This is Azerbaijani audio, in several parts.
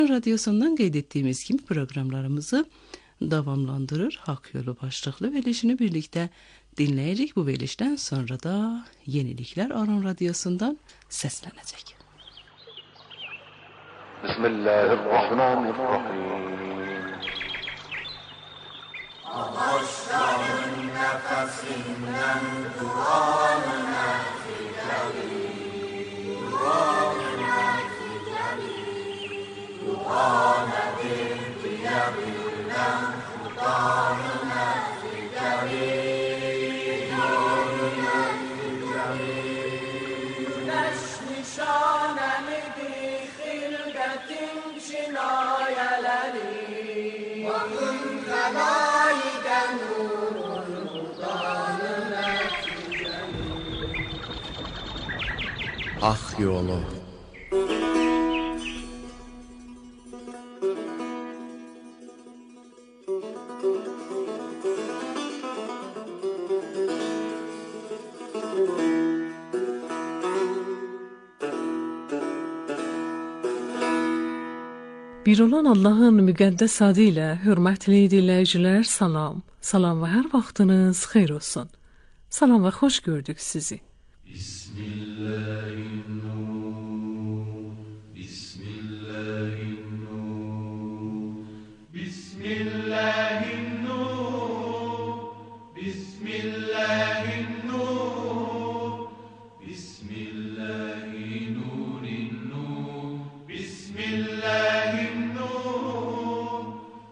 Radyosundan qeyd etdiyimiz kimi proqramlarımızı davamlandırır. Hak Yolu başlıqlı verilişini birlikte dinleyecek. Bu verilişten sonra da yenilikler Aron Radyosu'ndan seslenecek. Bismillahirrahmanirrahim. Ağaçların nefesinden duanına fidelim, duanına fidelim, duanedir diyebilmem, duanına fidelim, duanına fidelim. Güneş nişanemidir hilqetin cinayeleri, vakın fenaiden nurun duanına fidelim. Hak Yolu. Bir olan Allah'ın müqəddəs adı ilə hörmətli dinləyicilər, salam. Salam və hər vaxtınız xeyir olsun. Salam və xoş gördük sizi. Bismillahirrahmanirrahim. Bismillahirrahmanirrahim. Bismillahirrahmanirrahim. Bismillahirrahmanirrahim. Bismillahirrahmanirrahim. Bismillahirrahmanirrahim.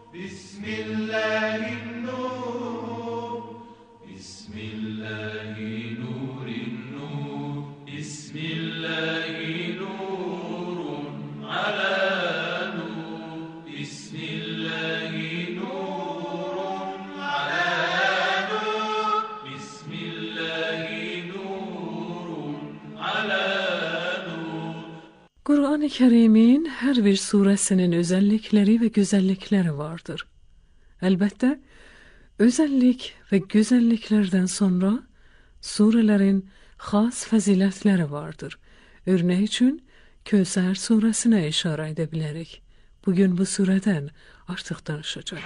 Bismillahi nurun ala nur. Bismillahi nurun ala nur. Bismillahi nurun ala nur. Qur'an-ı Kərimin hər bir surəsinin özəllikləri və gözəllikləri vardır. Əlbəttə, özəllik və gözəlliklərdən sonra surələrin xas fəzilətləri vardır. Örnək üçün, Kövsər surəsinə işarə edə bilərik. Bugün bu surədən artıq danışacağıq.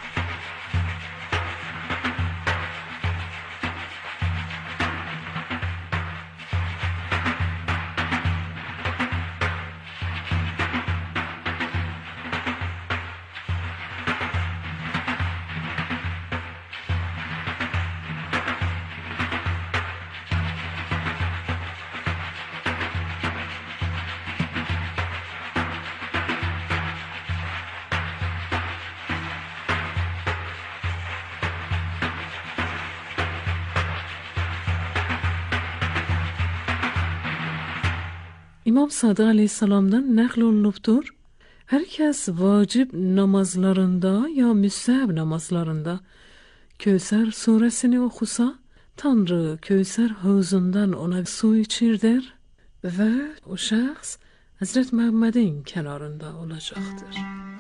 İmam Sadıq Aleyhisselam'dan nəql olunubdur. Hər kəs vacib namazlarında ya müstəhəb namazlarında Kövsər surəsini oxusa, Tanrı Kövsər havuzundan ona su içirdir və o şəxs Həzrət Məhəmmədin kənarında olacaqdır.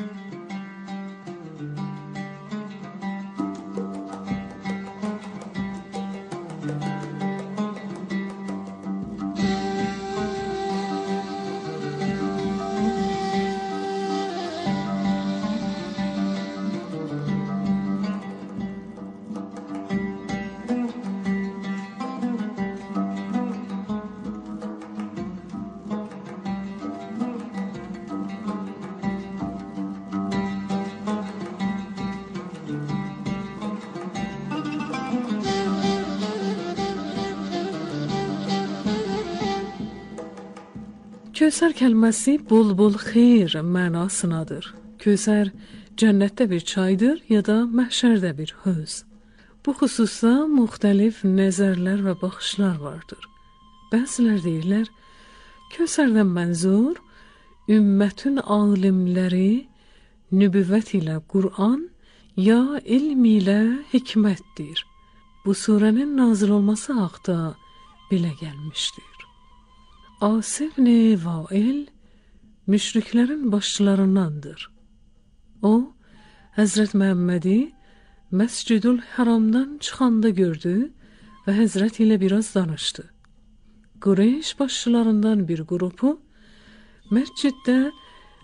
Kövsər kəlməsi bol-bol xeyir mənasınadır. Kövsər cənnətdə bir çaydır ya da məhşərdə bir höz. Bu xüsusda müxtəlif nəzərlər və baxışlar vardır. Bəzilər deyirlər, Kövsərdən mənzur, ümmətin alimləri nübüvvət ilə Qur'an ya ilm ilə hikmətdir. Bu surənin nazil olması haqda belə gəlmişdir. Asif ibn Vail müşriklərin başçılarındandır. O, Həzrət Məhəmmədi Məscidül Haramdan çıxanda gördü və Həzrət ilə biraz danışdı. Qureyş başçılarından bir qrupu məsciddə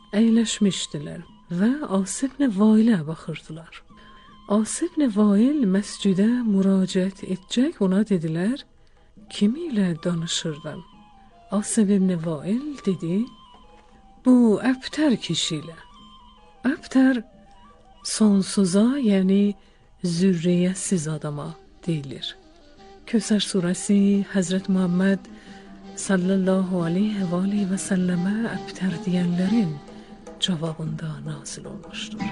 əyləşmişdilər və As ibn Vailə baxırdılar. As ibn Vail məscidə müraciət edəcək, ona dedilər, kim ilə danışırdın? As ibn Vail dedi, bu Əbtər kişi ilə. Əbtər sonsuza, yəni zürriyyətsiz adama deyilir. Kövsər surəsi Həzrət Muhammed sallallahu aleyhi və aleyhi və səlləmə Əbtər deyənlərin cavabında nazil olmuşdur.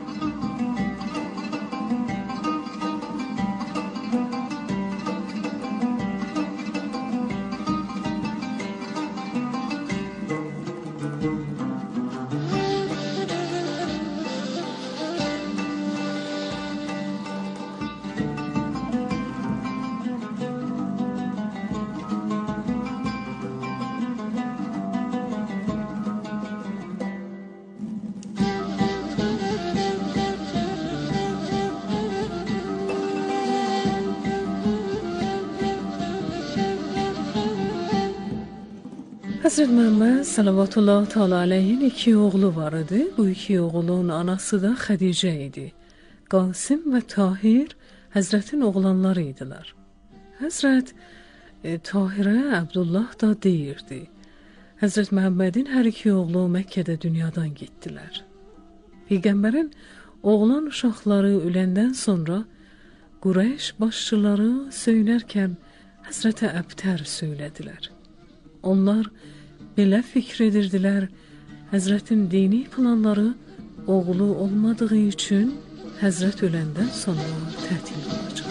Həzrət Məhəmməd salavatullah teala aleyhin 2 oğlu var idi. Bu 2 oğlun anası da Xədicə idi. Qasım və Tahir Həzrətin oğlanları idilər. Həzrət Tahirə Abdullah da deyirdi. Həzrət Məhəmmədin hər 2 oğlu Məkkədə dünyadan getdilər. Peyğəmbərin oğlan uşaqları öləndən sonra Qureyş başçıları söynərkən Həzrətə Əbtər söylədilər. Onlar belə fikr edirdilər, Həzrətin dini planları oğlu olmadığı üçün Həzrət öləndən sonra tətil olacaq.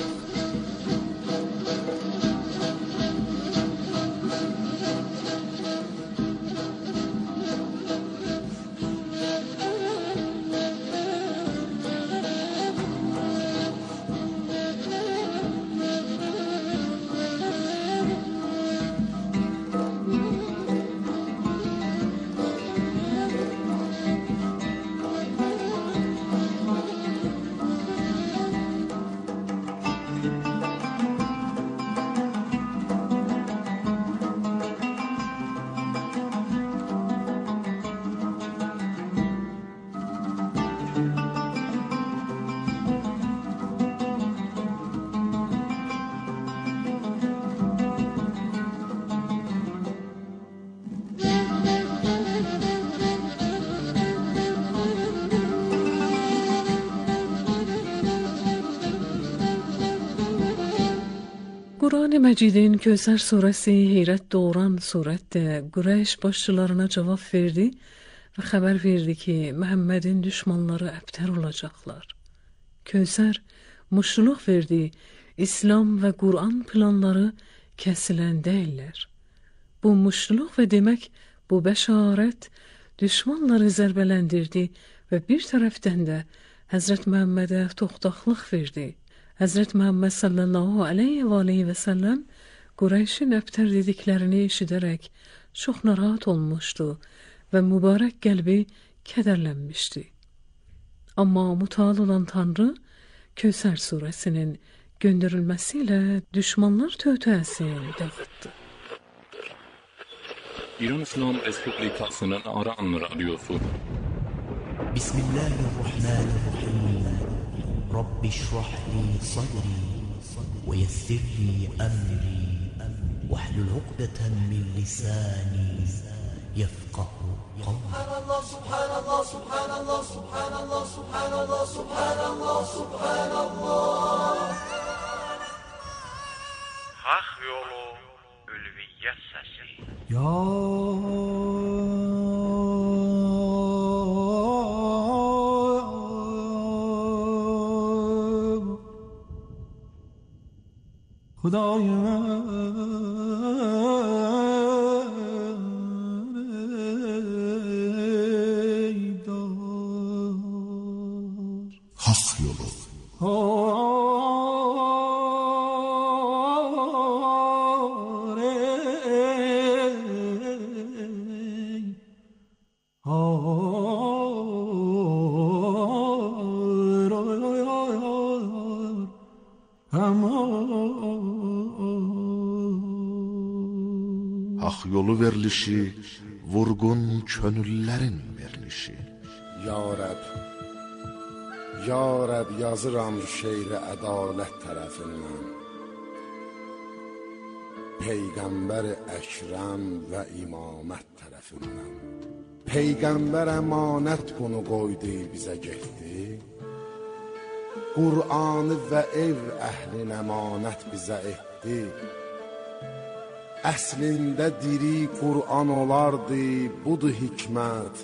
Qur'an-ı Məcidin Kövsər surəsi heyrət doğuran surətdə Qureyş başçılarına cavab verdi və xəbər verdi ki, Məhəmmədin düşmanları Əbtər olacaqlar. Kövsər muştuluq verdi, İslam və Qur'an planları kəsilən deyirlər. Bu muştuluq və demək bu bəşarət düşmanları zərbələndirdi və bir tərəfdən də Həzrət Məhəmmədə toxtaqlıq verdi. Həzrət Məhəmməd sallallahu aleyhi və aleyhi və səlləm Qureyşin Əbtər dediklərini eşidərək çox narahat olmuşdu və mübarək qəlbi kədərlənmişdi. Amma mütəal olan Tanrı Kövsər surəsinin göndərilməsi ilə düşmanlar tövtəsini dağıtdı. İran İslam Respublikasının Aran Radyosu. Bismillahirrahmanirrahim. رب اشرح لي صدري ويسر لي أمري واحلل عقدة من لساني يفقه قولي. سبحان الله سبحان الله سبحان الله سبحان الله سبحان الله سبحان الله. Hak yolu ülviyet sesi. Ya Hudayım Hak yolu. Hak yolu verilişi vurgun könüllərin verilişi. Ya Rəb, yazıram şeiri ədalət tərəfindən, Peyğəmbər Əkrəm və imamət tərəfindən. Peyğəmbər əmanət bunu qoydu, bizə getdi, Qur'anı və ev əhlin əmanət bizə etdi. Əslində diri Qur'an olardı, budur hikmət,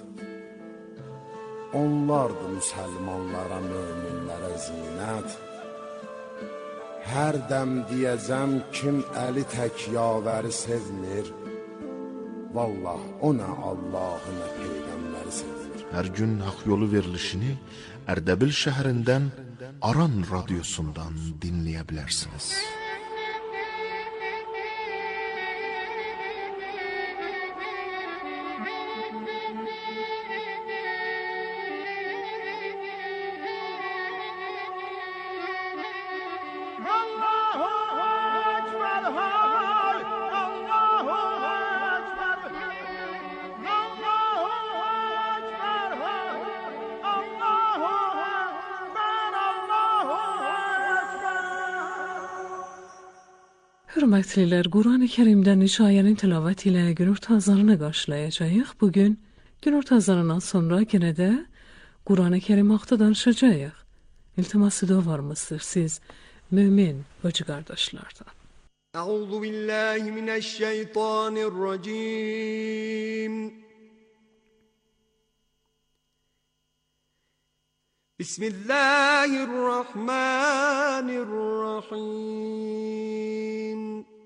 onlardı müsəlmanlara, möminlərə zinət. Hər dəm deyəcəm kim əli tək yavəri sevmir, vallah o nə Allahı nə Peyğəmbəri sevmir. Hər gün haqq yolu verilişini Ərdəbil şəhərindən Aran radiosundan dinləyə bilərsiniz. Hörmətlilər, Quran-ı Kerimdən ricayənin tilavət ilə günorta azanını qarşılayacağıq. Bugün günorta azanından sonra yenə də Quran-ı Kerim haqqında danışacağıq. İltiması da varmısınız siz mümin bacı qardaşlardan. Əuzu billahi mineşşeytanirracim. Bismillahirrahmanirrahim.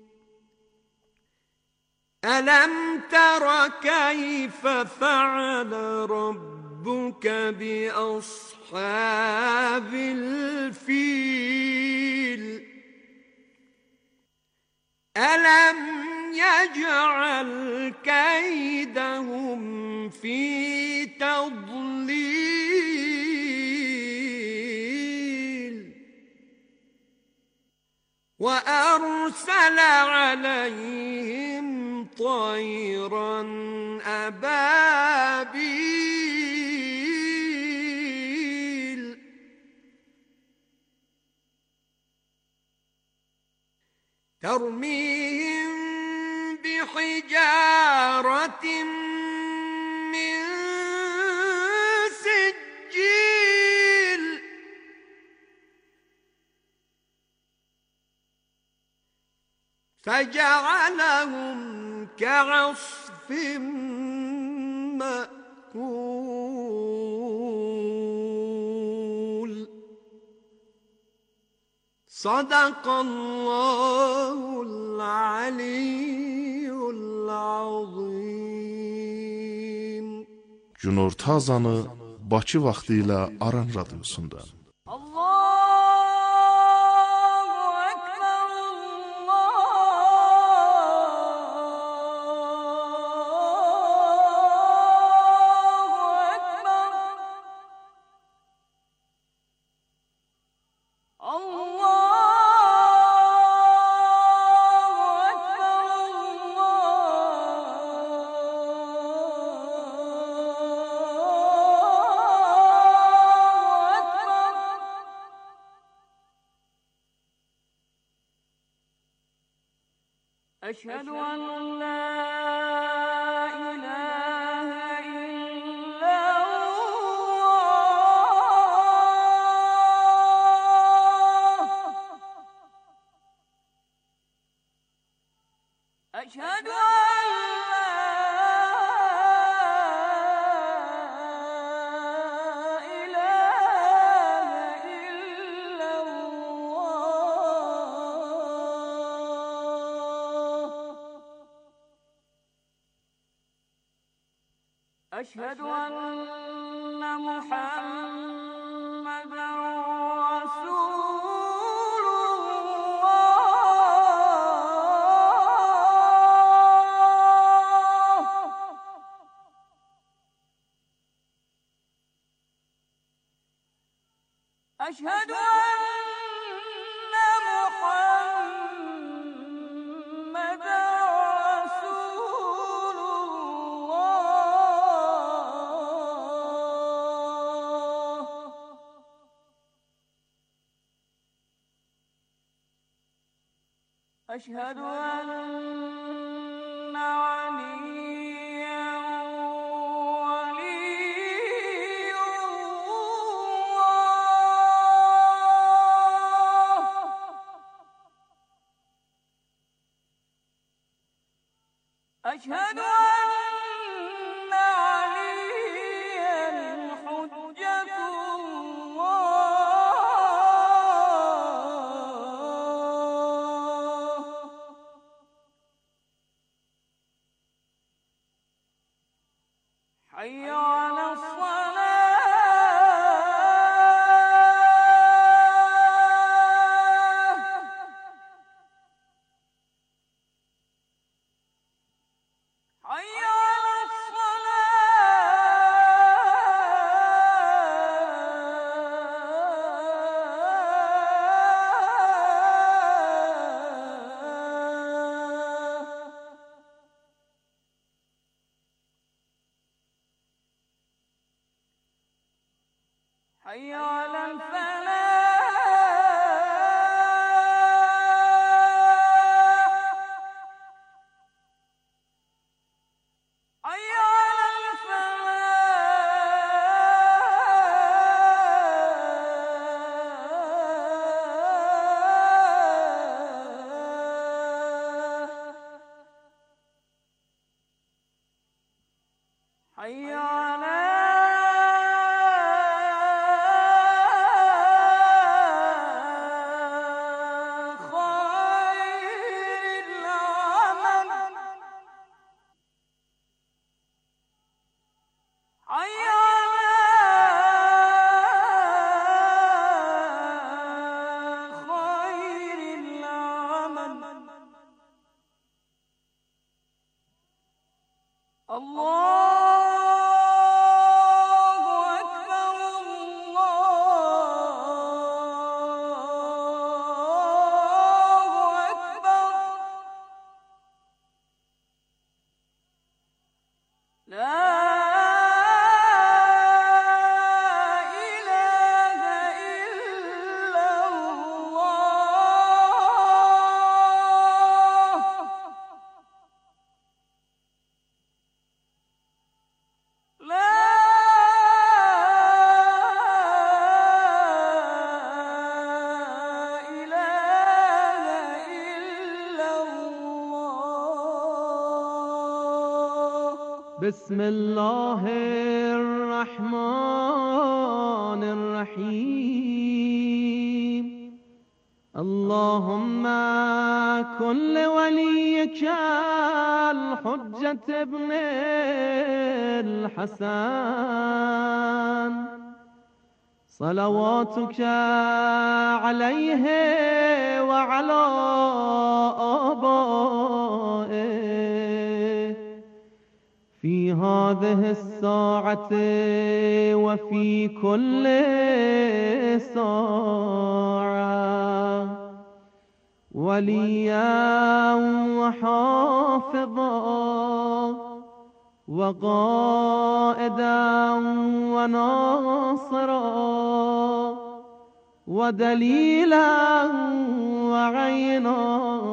Ələm tərə keyfə fəalə rabbuka bi ashabil fil. Ələm yəc'al keydəhum fi tadlil. Və ərsələ aleyhim طيرا أبابيل ترميهم بحجارة من سجيل فجعلهم كعصف مأكول صدق الله العلي العظيم. Günorta azanı Bakı vaxtı ilə Aran radiosundan. أشهد أن لا إله إلا الله. أشهد أن أشهد أن محمدًا رسول الله. أشهد أن محمدًا رسول الله. أشهد أن عليا ولي الله أشهد أن عليا حجة الله حي على الصلاة حي على الصلاة حي على الفلاح حي على الفلاح حي على خير العمل حي على خير العمل الله أكبر الله أكبر لا إله إلا الله لا إله إلا الله بسم الله الرحمن الرحيم اللهم كن لوليك الحجة ابن الحسن صلواتك عليه وعلى آبائه في هذه الساعة وفي كل ساعة وليا وحافظا وقائدا وناصرا ودليلا وعينا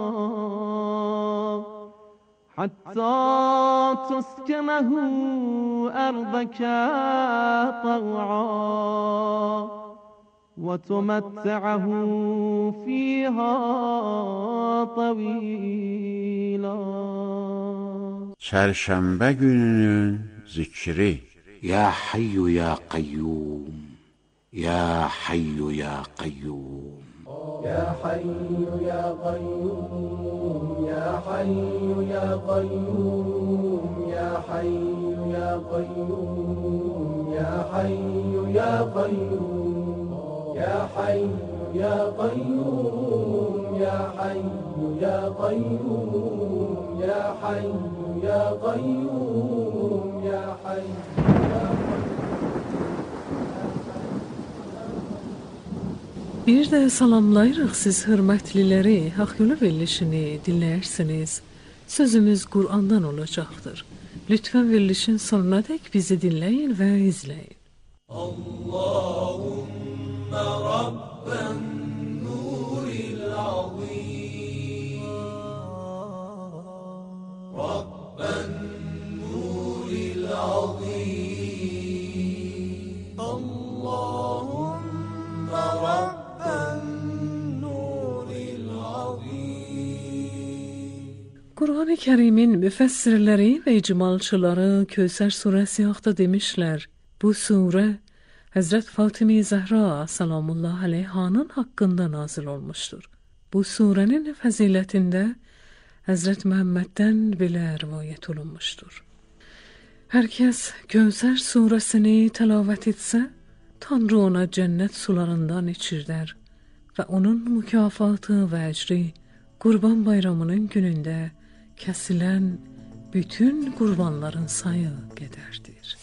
حتى تسكنه أرضك طوعا وتمتعه فيها طويلا. Çarşamba gününün zikri. Ya Hayyu Ya Kayyum, Ya Hayyu Ya Kayyum. Ya Hayyu Ya Kayyum, Ya Hayyu Ya Kayyum, Ya Hayyu Ya Kayyum, Ya Hayyu Ya Kayyum, Ya Hayyu Ya Kayyum, Ya Hayyu Ya Kayyum, Ya Hayyu Ya Kayyum, Ya Hayyu. Bir də salamlayırıq siz hörmətliləri. Haqq Yolu verilişini dinləyirsiniz. Sözümüz Qur'andan olacaqdır. Lütfən verilişin sonunadək bizi dinləyin və izləyin. Allahümme Rabben nuril azim Kərimin müfəssirləri və icmalçıları Kövsər surəsi haqqında demişlər. Bu surə Həzrət Fatimə Zəhra salamullah əleyhanın haqqında nazil olmuşdur. Bu surənin fəzilətində Həzrət Məhəmməddən belə rivayət olunmuşdur. Hər kəs Kövsər surəsini təlavət etsə, Tanrı ona cənnət sularından içirdər və onun mükafatı və əcri Qurban bayramının günündə kəsilən bütün qurbanların sayı qədərdir.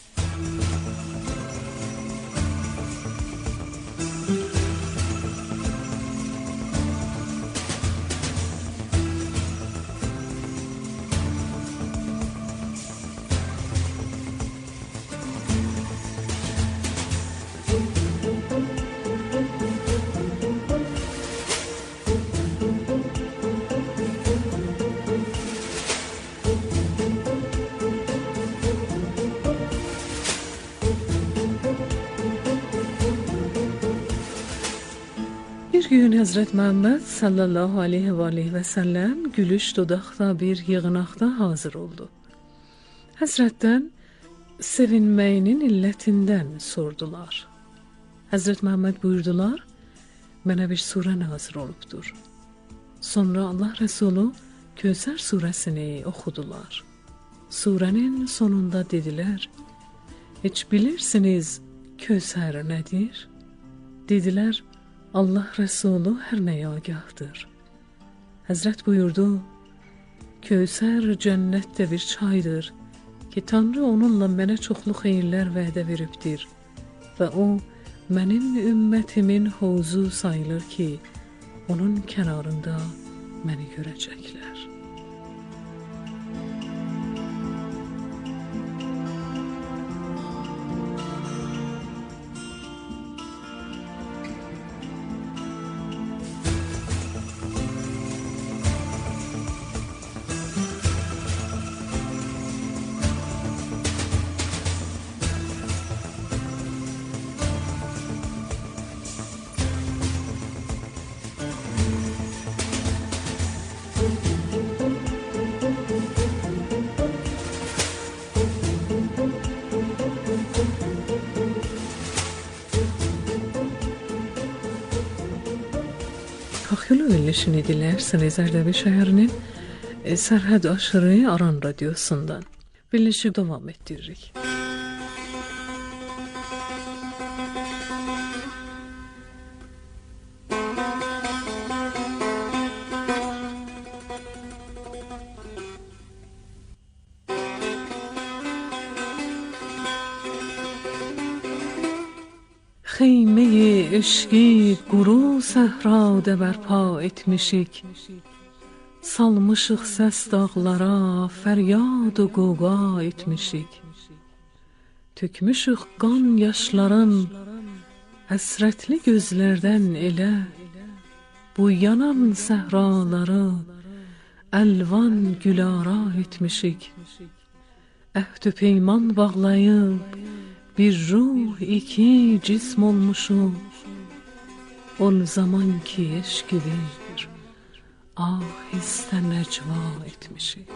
Bir gün Həzrət Məhəmməd sallallahu aleyhi və səlləm gülüş dodaqda bir yığınaqda hazır oldu. Həzrətdən sevinməyinin illətindən sordular. Həzrət Məhəmməd buyurdular, mənə bir surə nazil olubdur. Sonra Allah Rəsulu Kövsər surəsini oxudular. Surənin sonunda dedilər, heç bilirsiniz Kövsər nədir? Dedilər, Allah Rəsulu hər nəyə agahdır. Həzrət buyurdu, Kövsər cənnətdə bir çaydır ki, Tanrı onunla mənə çoxlu xeyirlər vədə veribdir və o, mənim ümmətimin hovuzu sayılır ki, onun kənarında məni görəcəklər. Xaxyolu verilişini dinləyirsiniz Ərdəbil şəhərinin sərhəd aşırı Aran radiosundan. Verilişi davam etdiririk. Xeyme-i eşqi quru səhrada bərpa etmişik, salmışıq səs dağlara, fəryad-ı qoqa etmişik. Tökmüşük qan yaşların həsrətli gözlərdən elə, bu yanan səhraları əlvan gülara etmişik. Əhd-ü peyman bağlayıb, bir ruh iki cism olmuşum, ol zaman ki eşq bir ahistə nəcva etmişik.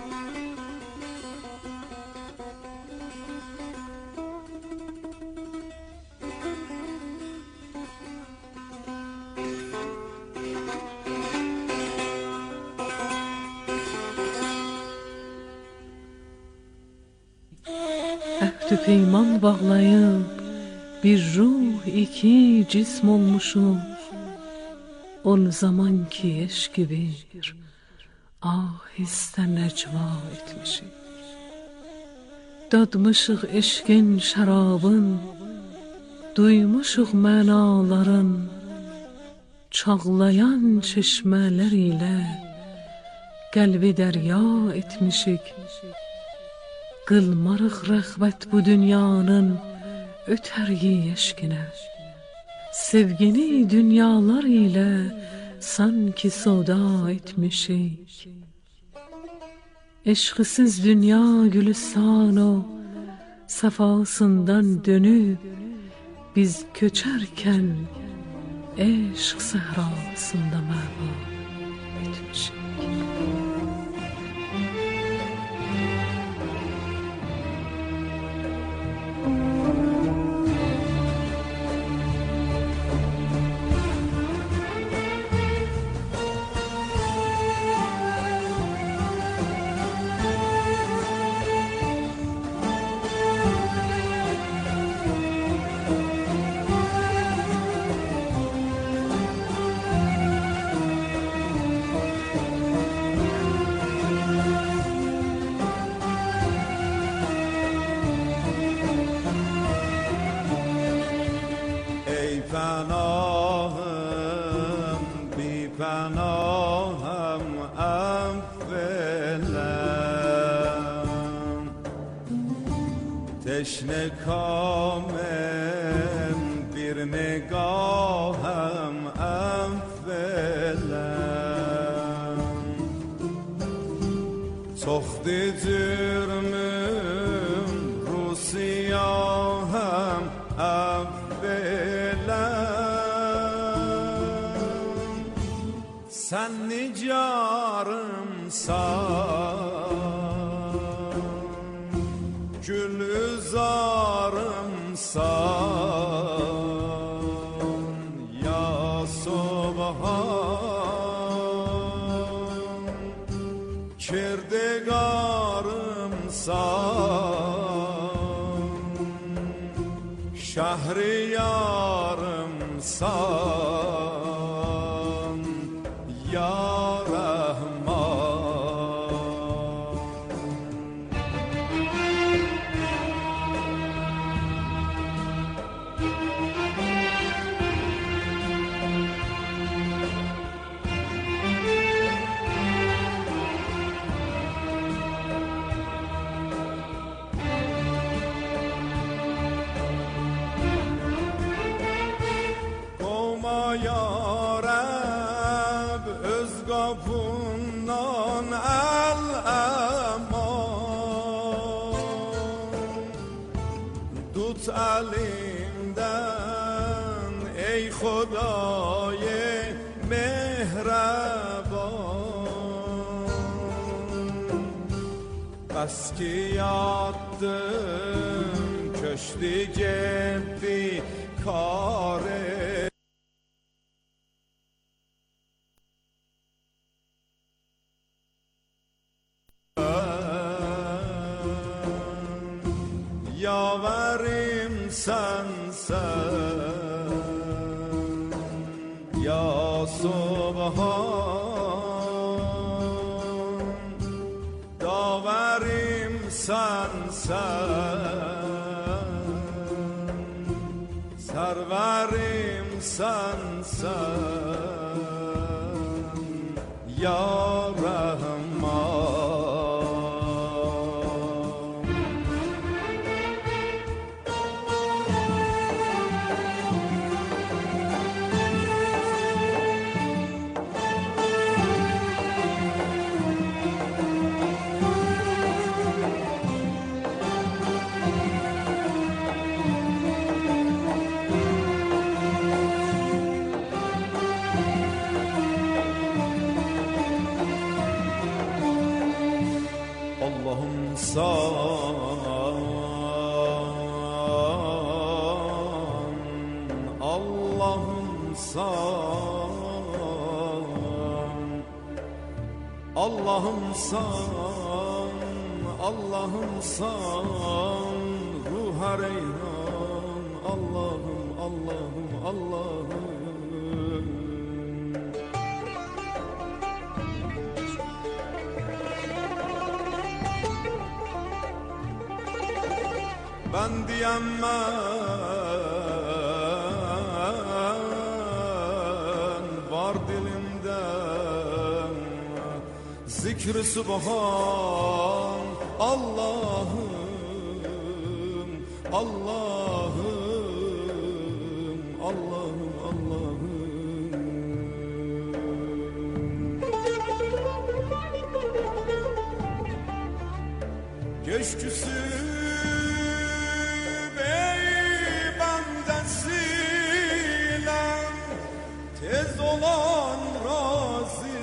Əhd-ü peyman bağlayıb, bir ruh iki cism olmuşum, ol zaman ki eşq bir ahistə nəcva etmişik. Dadmışıq eşqin şərabın, duymuşuq mənaların, çağlayan çeşmələr ilə qəlbi dərya etmişik. Qılmarıq rəğbət bu dünyanın ötərgi eşqinə, sevgini dünyalar ilə sanki soda etmişik. Eşqisiz dünya gülüstan o səfasından dönüb, biz köçərkən eşq səhrasında məva etmişik. پناهم بی پناهم افلم تشنه کامم بیر نگاهم افلم تخت جرمم رو سیاهم sen nicarımsan, gülzarımsan ya Subhan, kirdigarımsan, şehriyarımsan ya elimden ey Xuday mehraban bas ki yattım köştü gitti kare yaverim sensen ya Subhan daverim sensen serverim sensen ya Rahman Allah'ım san, Allah'ım san, ruha reyhan, Allah'ım, Allah'ım, Allah'ım. Ben diyemem var dilimde zikr-i subhan Allah'ım, Allah'ım, Allah'ım, Allah'ım. Keşküsü tez olan razı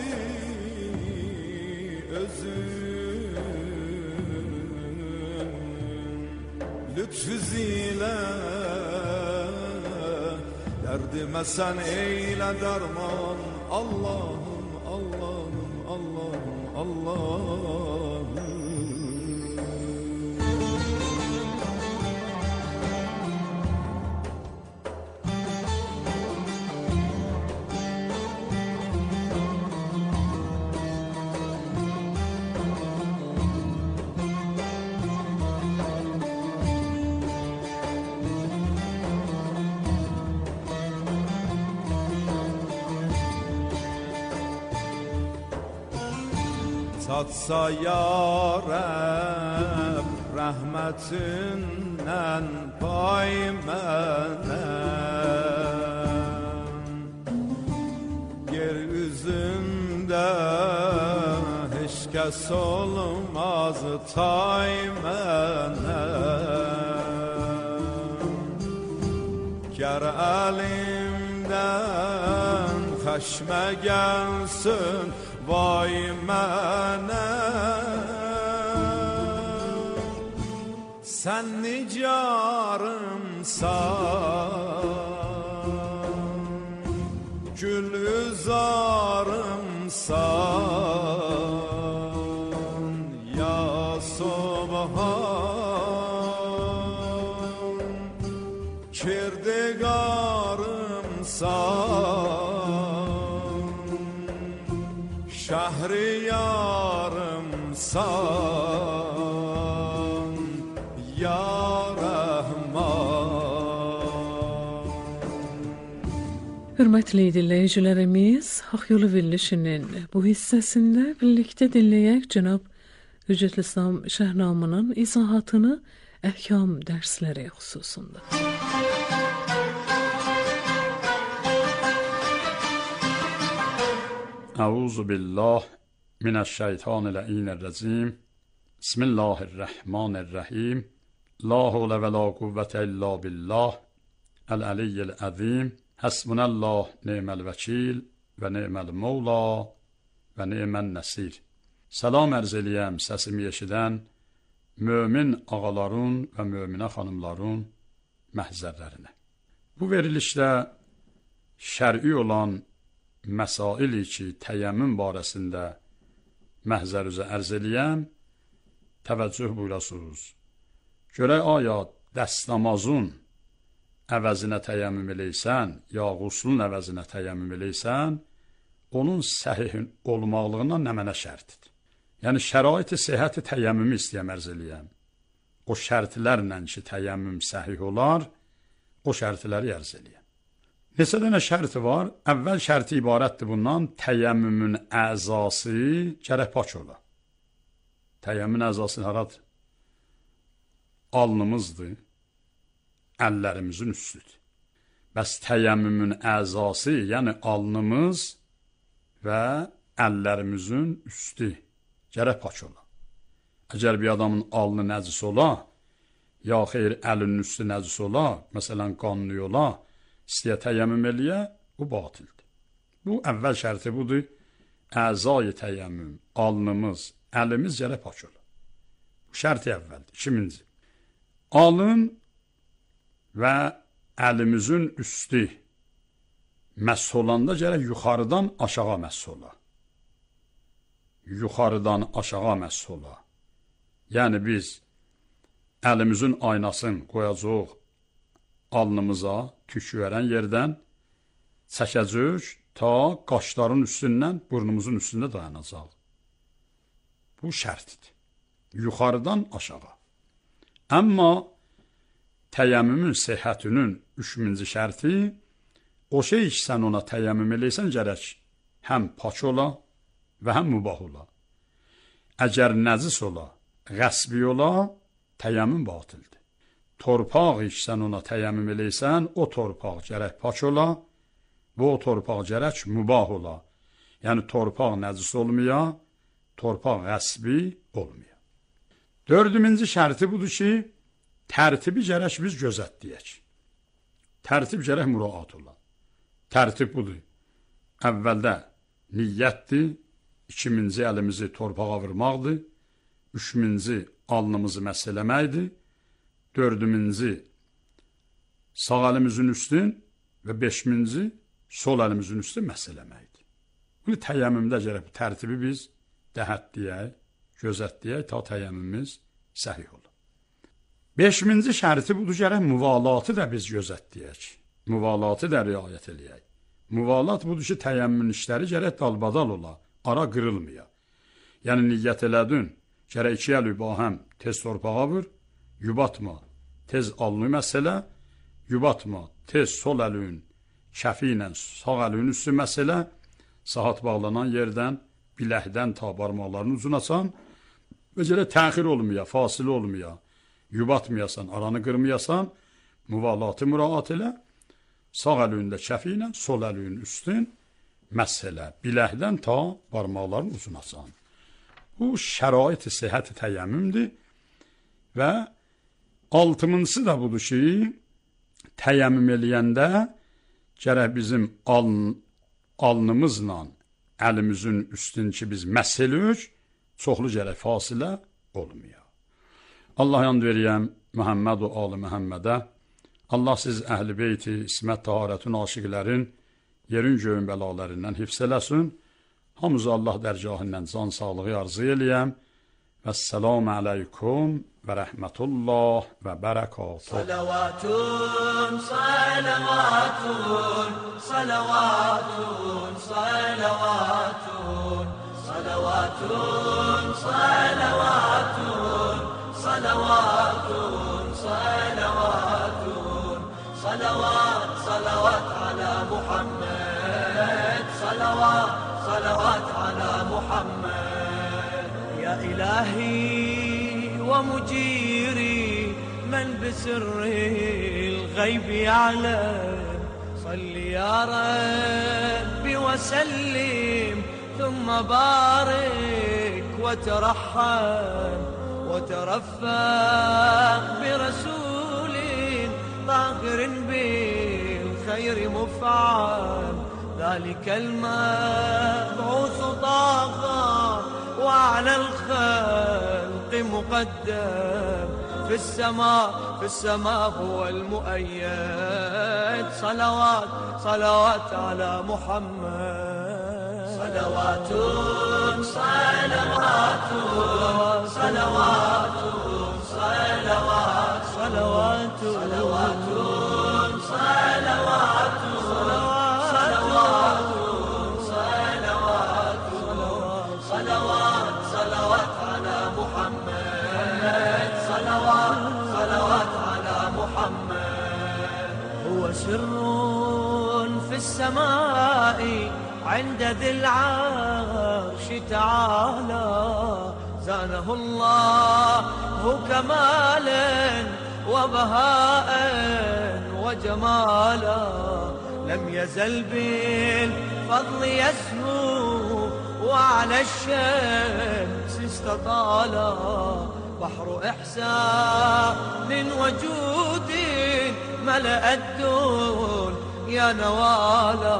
özüm lütfüzile derdime sen eyle derman Allah'ım, Allah'ım, Allah'ım, Allah'ım. Tatsa ya Rab rahmetinden pay mənə. Yeryüzündə heç kəs olmaz tay mənə. Gər əlimdən xəşmə gəlsin vay mənə. Sən nicarımsan, gülüzarımsan ya Subhan. Kirdigarımsan, şəhriyarımsan ya Rəhman. Hörmətli dinləyicilərimiz, Haqq Yolu verilişinin bu hissəsində birlikdə dinləyək cənab Hüccətülislam Şəhnamının izahatını əhkam dərsləri xüsusunda. Əuzu billah minəşşeytanirracim. Bismillahirrahmanirrahim. La havle ve la kuvvete illa billah. El-aliyyil azim. Hasbunallah ni'mel vekil ve ni'mel mevla ve ni'men nesir. Salam ərz eləyəm səsimi eşidən mömin ağaların və möminə xanımların məhzərlərinə. Bu verilişdə şər'i olan məsaili ki, təyyəmmüm barəsində məhzərüzə ərz eləyəm, təvəccüh buyurasınız. Görək, aya dəstəmazın əvəzinə təyyəmmüm eləysən, ya quslun əvəzinə təyyəmmüm eləysən, onun səhih olmaqlığından nə mənə şərtidir? Yəni, şərait-i səhhəti təyyəmmümü istəyəm ərz eləyəm. O şərtlərlə ki, təyyəmmüm səhih olar, o şərtləri ərz eləyəm. Neçə dənə şərti var? Əvvəl şərti ibarətdir bundan, təyyəmmümün əzası gərək pak ola. Təyyəmmümün əzası haradır? Alnımızdır, əllərimizin üstüdür. Bəs təyyəmmümün əzası, yəni alnımız və əllərimizin üstü gərək pak ola. Əgər bir adamın alnı nəcis ola, ya xeyr əlinin üstü nəcis ola, məsələn qanlı ola, istəyə təyyəmmüm eləyə, bu batildir. Bu, əvvəl şərti budur, əzai təyyəmmüm, alnımız, əlimiz gərək pak ola. Bu şərti əvvəldir. İkinci, alın və əlimizin üstü məhs olanda gərək yuxarıdan aşağı məhs ola. Yuxarıdan aşağı məhs ola. Yəni biz əlimizin aynasını qoyacaq alnımıza, tükü verən yerdən çəkəcək ta qaşların üstündən, burnumuzun üstündə dayanacaq. Bu şərtidir. Yuxarıdan aşağı. Amma təyyəmmümün səhhətinin 3-cü şərti, o şey ki, sən ona təyyəmmüm eləysən gərək həm pak ola və həm mübah ola. Əgər nəcis ola, qəsbi ola, təyyəmmüm batildir. Torpaq ki, sən ona təyyəmmüm eləysən, o torpaq gərək pak ola və o torpaq gərək mübah ola. Yəni, torpaq nəcis olmaya, torpaq qəsbi olmaya. 4-cü şərti budur ki, tərtibi gərək biz gözətləyək. Tərtib gərək müraat ola. Tərtib budur. Əvvəldə niyyətdir, 2-ci əlimizi torpağa vurmaqdır, 3-cü alnımızı məhs eləməkdir, 4-cü sağ əlimizin üstün və 5-ci sol əlimizin üstün məhs eləməkdir. Bunu təyyəmmümdə gərək bu tərtibi biz dəhətləyək, gözətləyək, ta təyyəmmümümüz səhih olur. 5-ci şərti budur, gərək müvalatı da biz gözətləyək, müvalatı da riayət eləyək. Müvalat budur ki, təyyəmmün işləri gərək dalbadal ola, ara qırılmaya. Yəni, niyyət elədin, gərək 2 əli bahəm tez torpağa vur, yubatma, tez alnı məsələ, yubatma, tez sol əlin, kəfi ilə sağ əlin üstü məsələ, saat bağlanan yerdən biləkdən ta barmaqlarının ucunasan və gələ təxir olmaya, fasilə olmaya, yubatmayasan, aranı qırmayasan, müvalatı müraat elə, sağ əlində kəfi ilə, sol əlinin üstün məs elə, biləkdən ta barmaqların ucunasan. Bu şərait-i səhət-i təyyəmmümdür və altıncısı da budur ki, təyyəmmüm eləyəndə gərək bizim alnımızla əlimizin üstün ki, biz məs eləyik, çoxlu gərək fasilə olmuyor. Allah yand veriyəm Məhəmməd və Ali Məhəmmədə, Allah siz əhl-i beyti, ismət, taharətin, aşiqlərin, yerin göyün bəlalarından hifz eləsin. Hamıza Allah dərgahından can sağlığı arzu eləyəm. Vəssalamu aleykum və rəhmətullah və bərəkatuhu. Salavatun, salavatun, salavatun, salavatun, salavatun, salavatun, salavatun, salavatun, salavat, salavat ala Muhammed, salavat, salavat ala Muhammed. Ya ilahi wa mujiri من بسر الغيب يعلم صل يا ربي وسلم ثم بارك وترحم وترفق برسول طاهر بالخير مفعم ذلك المبعوث طه وعلى الخلق مقدم في السماء هو المؤيد صلوات صلوات على محمد صلوات صلوات صلوات صلوات صلوات صلوات صلوات صلوات صلوات على محمد صلوات صلوات على محمد هو سر في السماء عند ذي العرش تعالى زانه الله كمالا وبهاء وجمالا لم يزل بالفضل يسهو وعلى الشمس استطالا بحر إحسان وجود ملأ الدون يا نوالا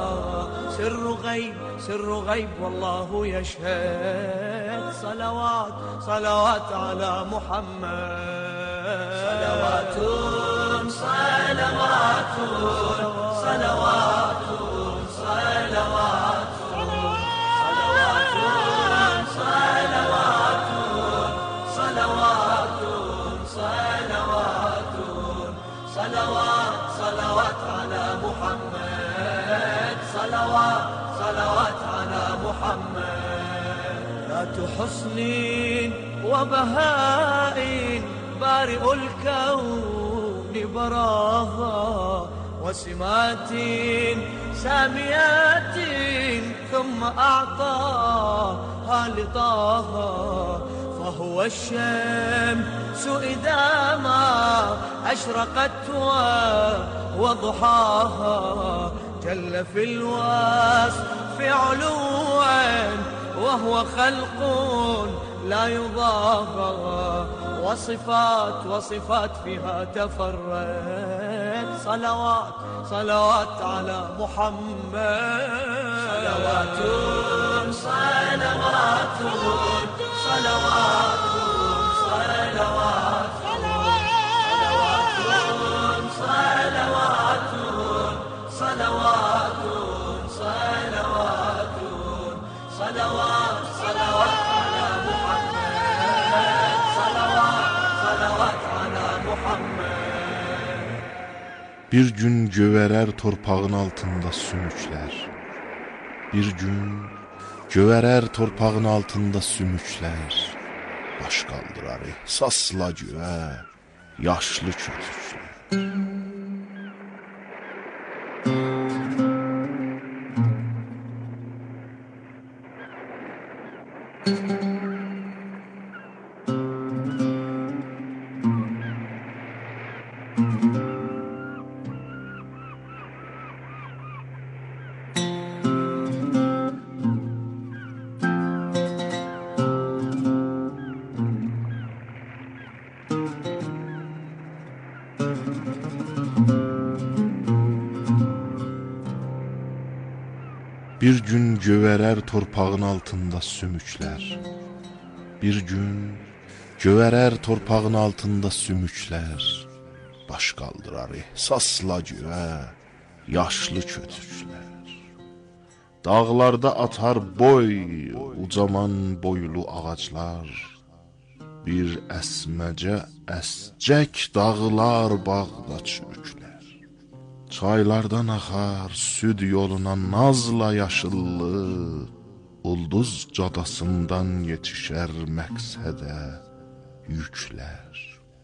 سر غيب والله يشهد صلوات صلوات على محمد صلوات صلوات صلوات صلوات صلوات صلوات صلوات صلوات صلوات على محمد صلوات صلوات على محمد ذات حسن وبهاء بارئ الكون براها وسمات ساميات ثم أعطاها لطاها فهو الشمس إذا ما أشرقت وضحاها جل في الوصف علوا وهو خلق لا يضاهى وصفات فيها تفرد صلوات صلوات على محمد صلوات صلوات صلوات صلوات صلوات صلوات صلوات صلوات صلوات على محمد صلوات على محمد Bir gün gövərər torpağın altında sümüklər. Bir gün gövərər torpağın altında sümüklər. Baş qaldırar ehsasla göyə, yaşlı kütüklər. Bir gün gövərər torpağın altında sümüklər. Bir gün gövərər torpağın altında sümüklər. Baş qaldırar ehsasla göyə yaşlı kötüklər. Dağlarda atar boy ucaman boylu ağaclar. Bir əsməcə əscək dağlar bağda çürüklər. Çaylardan axar süd yoluna nazla yaşıllı, ulduz cadasından yetişər məqsədə yüklər.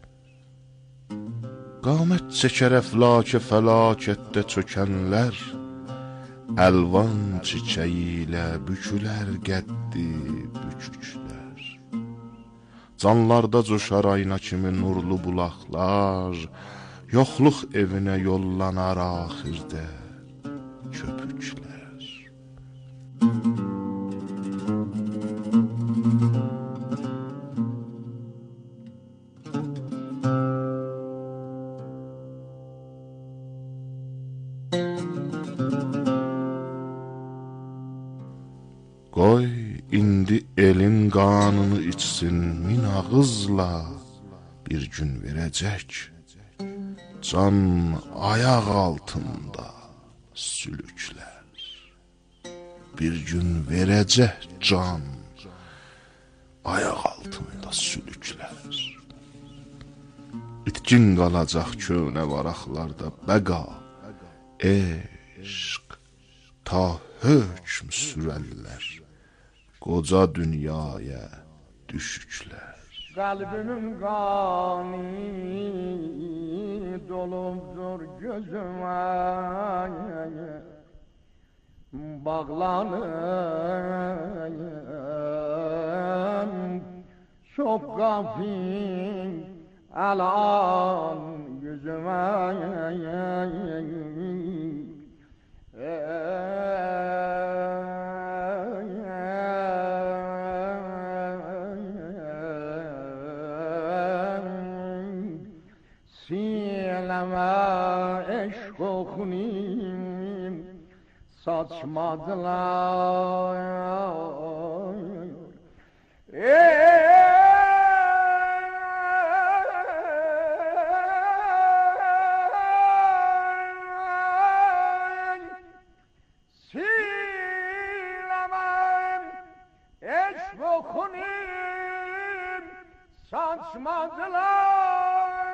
Qamət çəkər əflakə fəlakətdə çökənlər, əlvan çiçəyi ilə bükülər qəddi büküklər. Canlarda coşar ayna kimi nurlu bulaqlar, yoxluq evinə yollanar axirdə köpüklər. Qoy indi elin qanını içsin min ağızla, bir gün verəcək can ayaq altında sülüklər. Bir gün verəcək can ayaq altında sülüklər. İtkin qalacaq köhnə varaqlarda bəqa, eşq ta hökm sürərlər qoca dünyaya düşüklər. Kalbimin kanı dolupdur gözüme, bağlanım çok gafil alan yüzüme. Sileme eşk okunim saçmadılar. Silemem eşk okunim saçmadılar.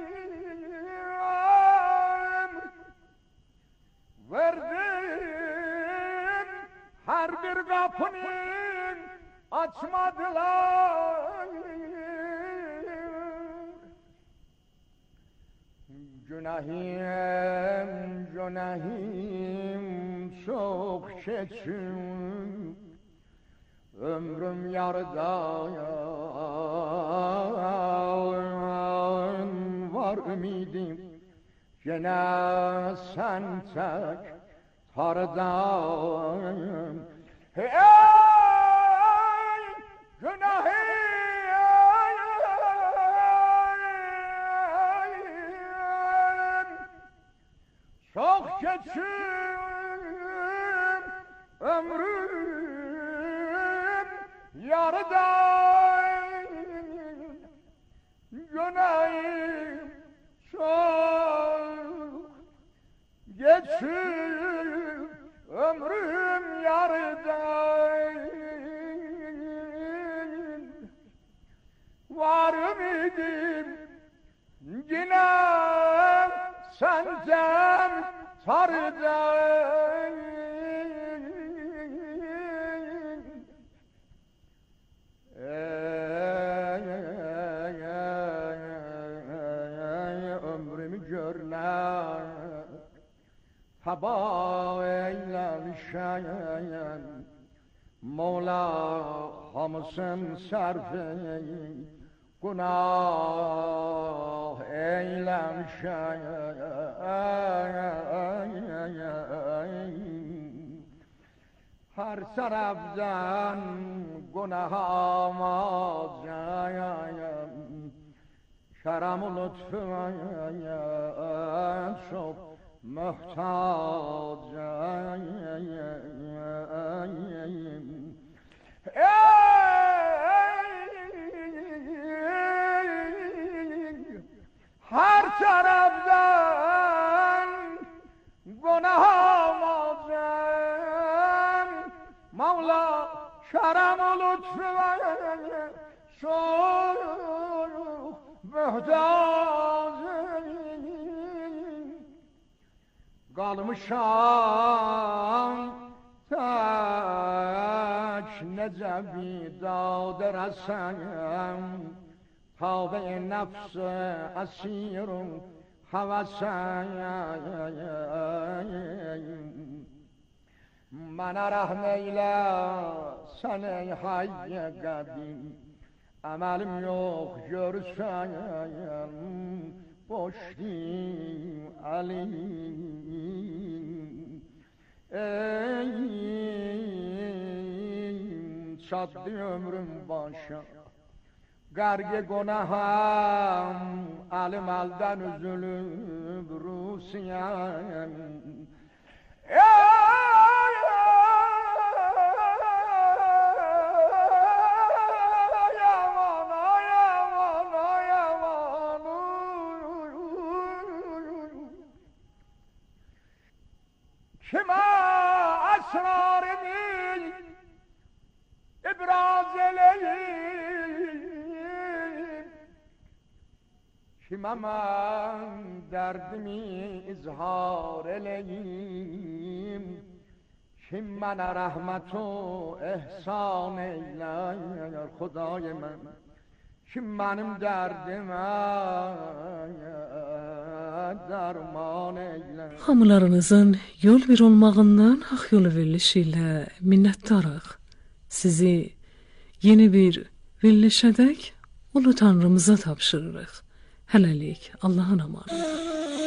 Verdim her bir kapını açmadılar. Günahim, günahim çok keçim, ömrüm yarıda var ümidim. Gene sen tek tardan. Hey günahım çok geçim, ömrüm yarıda. Günahım çok geçim, ömrüm yarıda. Var ümidim yine senden tardan. Ömrümü görler heba eylemişen, Mola hamısın serfi günah eylemişen. Her taraftan günahıma Kerem-ı lütfüne çok muhtaç. گناه آمازم مولا کرم و لطف شو محتاجم kalmışam tak Necebi dağda rasam Tabi nefse asirum havasayim Bana rahmeyle sen ey hayye kadim Emelim yok görsen boş değil alim Ey çattı ömrüm başa Garge günahım alim aldan üzülüp Rusiyem Kime esrarımı ibraz eleyim Kime ben derdimi izhar eleyim Kim bana rahmet و ihsan eyler Xudای من Kim benim derdime derman eyler Hamılarınızın yol bir olmağından haq yolu verilişi ilə minnətdarıq. Sizi yeni bir verilişədək Ulu Tanrımıza tapşırırıq. Hələlik Allahın amanı.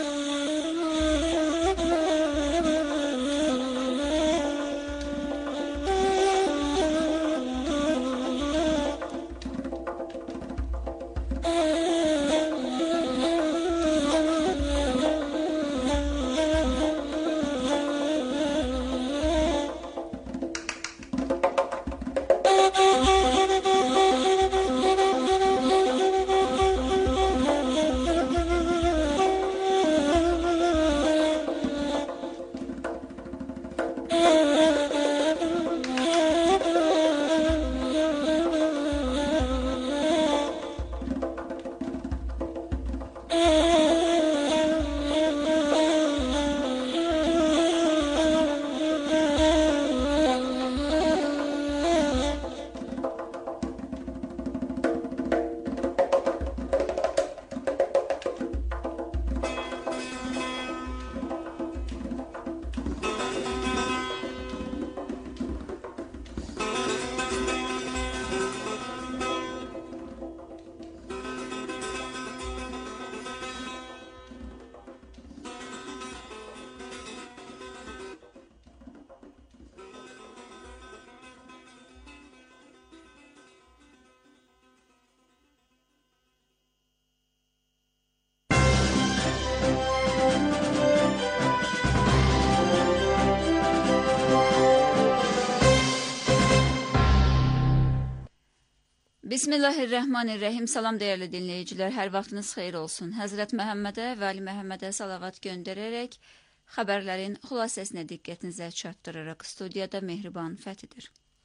Bismillahirrahmanirrahim. Salam değerli dinleyiciler. Hər vaxtınız xeyir olsun. Həzrət Məhəmmədə və Ali Məhəmmədə salavat göndərərək xəbərlərin xülasəsinə diqqətinizə çatdırırıq. Studiyada Mehriban Fəthidir.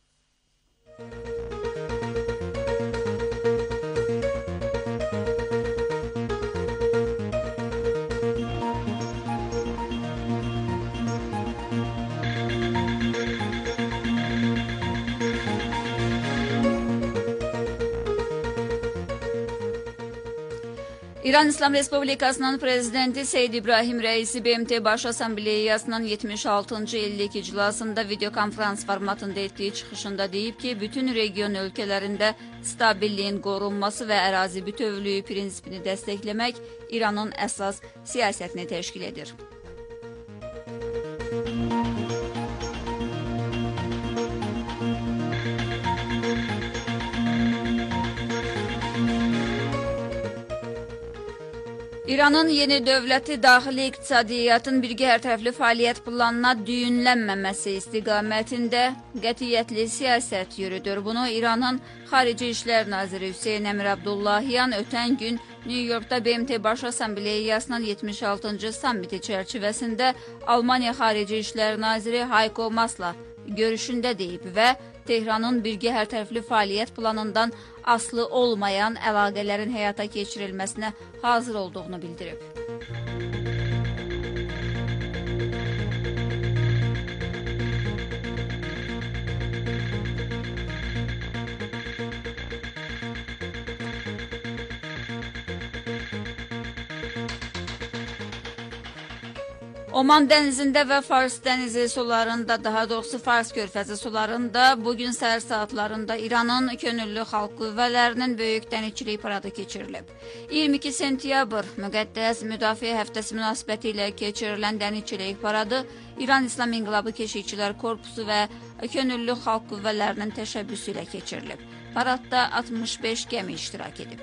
İran İslam Respublikasının prezidenti Seyyid İbrahim Rəisi BMT Baş Assambleyasının 76-cı illik iclasında videokonferans formatında etdiyi çıxışında deyib ki, bütün region ölkələrində stabilliyin qorunması və ərazi bütövlüyü prinsipini dəstəkləmək İranın əsas siyasətini təşkil edir. İranın yeni dövləti daxili iqtisadiyyatın birgə hərtərəfli fəaliyyət planına düyünlənməməsi istiqamətində qətiyyətli siyasət yürüdür. Bunu İranın Xarici İşlər Naziri Hüseyn Əmir Abdullahiyan ötən gün New Yorkda BMT Baş Assambleyasının 76-cı sammiti çərçivəsində Almaniya Xarici İşlər Naziri Heiko Maas'la görüşündə deyib və Tehranın birgə hərtərəfli fəaliyyət planından aslı olmayan əlaqələrin həyata keçirilməsinə hazır olduğunu bildirib. Oman dənizində və Fars dənizi sularında, daha doğrusu Fars körfəzi sularında bugün səhər saatlarında İranın könüllü xalq qüvvələrinin böyük dənizçilik paradı keçirilib. 22 sentyabr müqəddəs müdafiə həftəsi münasibəti ilə keçirilən dənizçilik paradı İran İslam İnqilabı Keşikçilər Korpusu və könüllü xalq qüvvələrinin təşəbbüsü ilə keçirilib. Paradda 65 gəmi iştirak edib.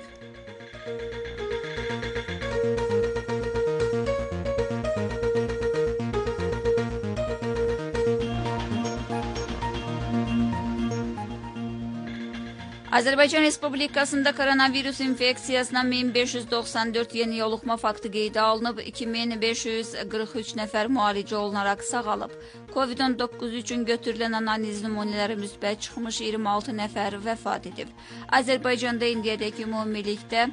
Azərbaycan Respublikasında koronavirus infeksiyasına 1594 yeni yoluxma faktı qeydə alınıb, 2543 nəfər müalicə olunaraq sağalıb. Covid-19 üçün götürülən analiz nümunələri müsbət çıxmış 26 nəfər vəfat edib. Azərbaycanda indiyədək ümumilikdə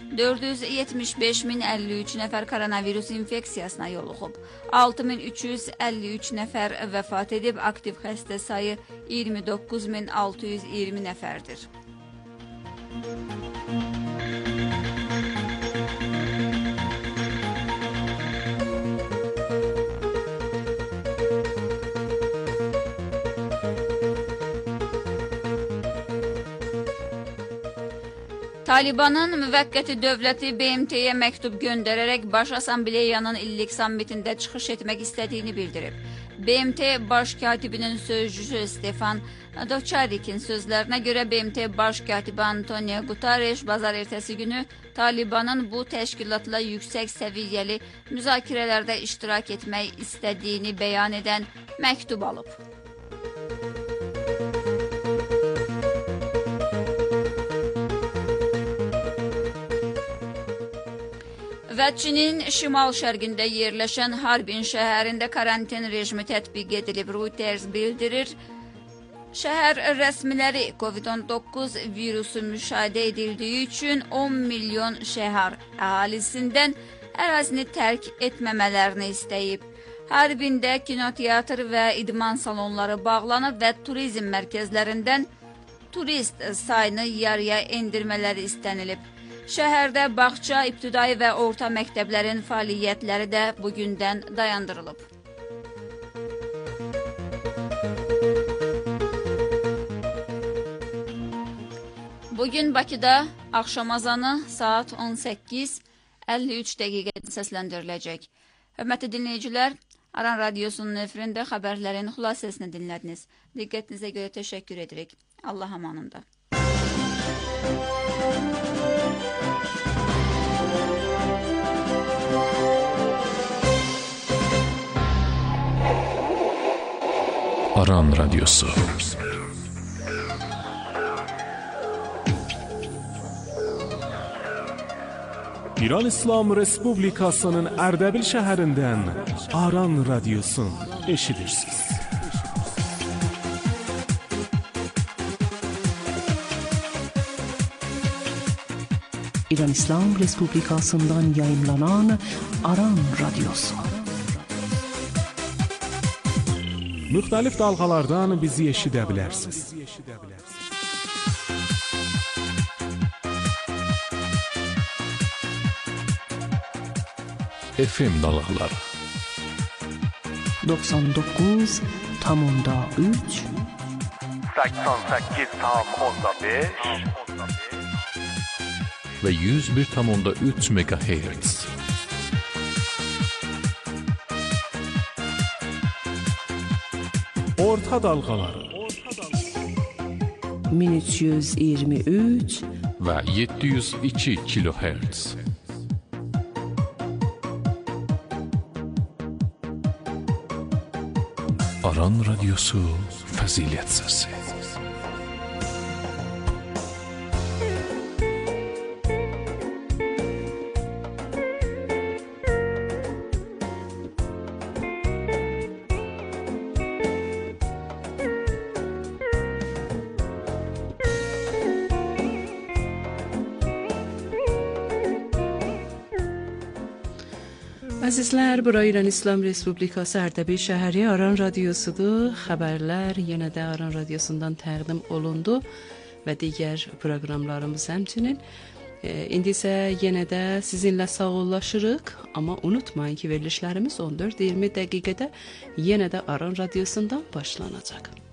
475.053 nəfər koronavirus infeksiyasına yoluxub. 6.353 nəfər vəfat edib, aktiv xəstə sayı 29.620 nəfərdir. Talibanın müvəqqəti dövləti BMT-yə məktub göndərərək Baş Assambleyanın illik sammitində çıxış etmək istədiyini bildirib. BMT Baş Katibinin sözcüsü Stefan Dujarric'in sözlərinə görə BMT Baş Katibi Antonio Guterres bazar ertəsi günü Talibanın bu təşkilatla yüksək səviyyəli müzakirələrdə iştirak etmək istədiyini bəyan edən məktub alıb. Və Çinin şimal-şərqində yerləşən Harbin şəhərində karantin rejimi tətbiq edilib. Reuters bildirir, şəhər rəsmiləri Covid-19 virusu müşahidə edildiyi üçün 10 milyon şəhər əhalisindən ərazini tərk etməmələrini istəyib. Harbində kinoteatr və idman salonları bağlanıb və turizm mərkəzlərindən turist sayını yarıya endirmələri istənilib. Şəhərdə bağça, ibtidai və orta məktəblərin fəaliyyətləri də bugündən dayandırılıb. Bugün Bakıda axşam azanı saat 18:53 dəqiqədə səsləndiriləcək. Hörmətli dinləyicilər, Aran Radiosunun efirində xəbərlərin xülasəsini dinlədiniz. Diqqətinizə görə təşəkkür edirik. Allah amanında. Aran Radyosu. İran İslam Respublikasının Ərdəbil şəhərindən Aran Radyosu eşidirsiniz. İran İslam Respublikasından yayımlanan Aran Radyosu. Müxtəlif dalğalardan bizi eşidə bilərsiniz. FM dalğaları 99.3 88.5 ve 101.3 MHz. Orta dalğaları 1323 ve 702 kHz. Aran Radyosu Fəzilət Səsi. Əzizlər, bura İran İslam Respublikası Ərdəbil şəhəri Aran Radiosudur. Xəbərlər yenə də Aran Radiosundan təqdim olundu və digər proqramlarımız həmçinin. İndi isə yenə də sizinlə sağollaşırıq, amma unutmayın ki, verilişlərimiz 14-20 dəqiqədə yenə də Aran Radiosundan başlanacaq.